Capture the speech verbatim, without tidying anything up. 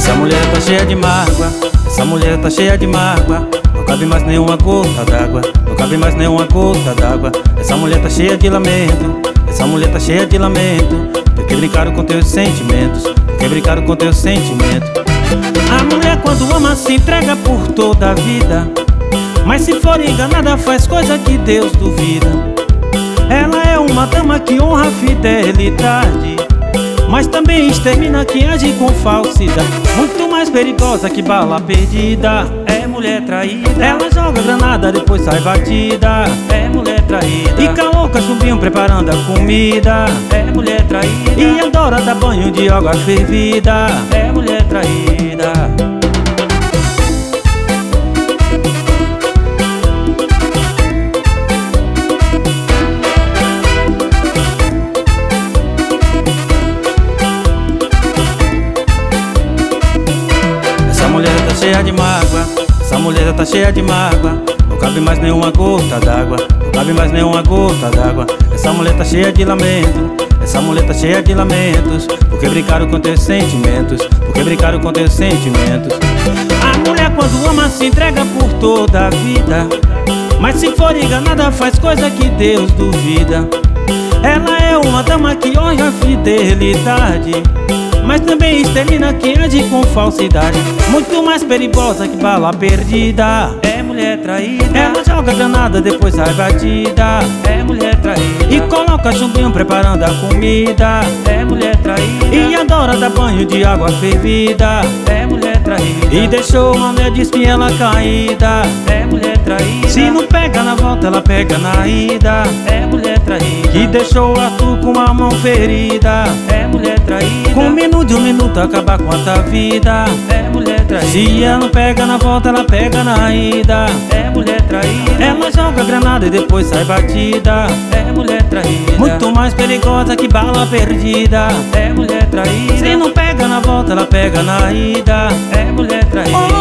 Essa mulher tá cheia de mágoa, essa mulher tá cheia de mágoa. Não cabe mais nenhuma gota d'água, não cabe mais nenhuma gota d'água. Essa mulher tá cheia de lamento, essa mulher tá cheia de lamento. Porque brincaram com teus sentimentos, porque brincaram com teus sentimentos. A mulher quando ama se entrega por toda a vida, mas se for enganada faz coisa que Deus duvida. Ela é uma dama que honra a fidelidade, mas também extermina quem age com falsidade. Muito mais perigosa que bala perdida, é mulher traída. Ela joga granada, depois sai batida, é mulher traída. E caloca chumbinho preparando a comida, é mulher traída. E adora dar banho de água fervida, é mulher traída. Essa mulher tá cheia de mágoa, essa mulher tá cheia de mágoa. Não cabe mais nenhuma gota d'água, não cabe mais nenhuma gota d'água. Essa mulher tá cheia de lamento, essa mulher tá cheia de lamentos. Porque brincaram com teus sentimentos, porque brincaram com teus sentimentos. A mulher quando ama se entrega por toda a vida, mas se for enganada faz coisa que Deus duvida. Ela é uma dama que honra a fidelidade, mas também extermina quem age com falsidade. Muito mais perigosa que bala perdida, é mulher traída. Ela joga granada, depois sai batida, é mulher traída. E coloca chumbinho preparando a comida, é mulher traída. E adora dar banho de água fervida, é mulher traída. E deixou uma mulher de espinhela caída, é mulher traída. Se não pega na volta, ela pega na ida, é mulher traída. E deixou o Arthur com a mão ferida, é mulher traída. Com um minuto de um minuto acabar com a tua vida, é mulher traída. Se ela não pega na volta, ela pega na ida, é mulher traída. Ela joga granada e depois sai batida, é mulher traída. Muito mais perigosa que bala perdida, é mulher traída. Se não pega na volta, ela pega na ida, é mulher traída.